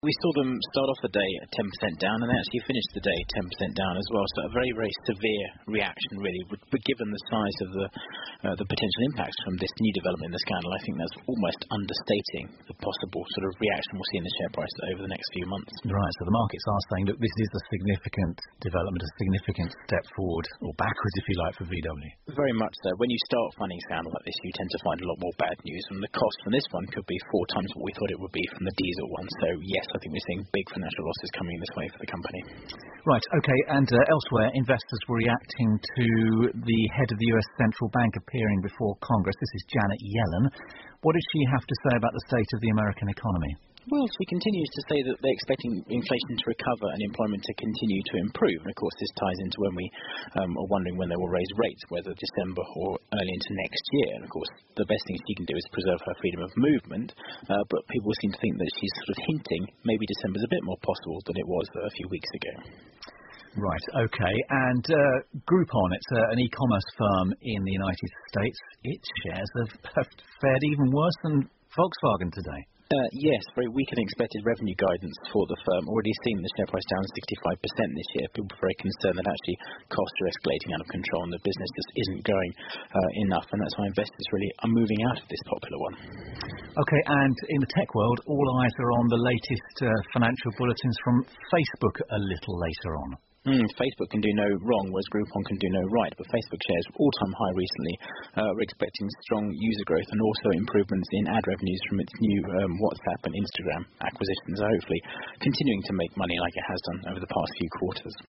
We saw them start off the day at 10% down, and they actually finished the day 10% down as well. So a very, very severe reaction, really. But given the size of the potential impacts from this new development in the scandal, I think that's almost understating the possible sort of reaction we'll see in the share price over the next few months. Right, so the markets are saying, look, this is a significant development, a significant step forward, or backwards, if you like, for VW. Very much so. When you start finding a scandal like this, you tend to find a lot more bad news, and the cost from this one could be 4 times what we thought it would be from the diesel one. So yes, I think we're seeing big financial losses coming this way for the company. Right, okay, and elsewhere, investors were reacting to the head of the US Central Bank appearing before Congress. This is Janet Yellen. What did she have to say about the state of the American economy? Well, she continues to say that they're expecting inflation to recover and employment to continue to improve. And, of course, this ties into when we are wondering when they will raise rates, whether December or early into next year. And, of course, the best thing she can do is preserve her freedom of movement. But people seem to think that she's sort of hinting maybe December's a bit more possible than it was a few weeks ago. Right, okay. And Groupon, it's an e-commerce firm in the United States. Its shares have fared even worse than Volkswagen today. Yes, very weak and expected revenue guidance for the firm. Already seen the share price down 65% this year. People are very concerned that actually costs are escalating out of control and the business just isn't going enough, and that's why investors really are moving out of this popular one. Okay, and in the tech world, all eyes are on the latest financial bulletins from Facebook a little later on. Facebook can do no wrong, whereas Groupon can do no right. But Facebook shares all-time high recently. We're expecting strong user growth and also improvements in ad revenues from its new WhatsApp and Instagram acquisitions. So hopefully continuing to make money like it has done over the past few quarters.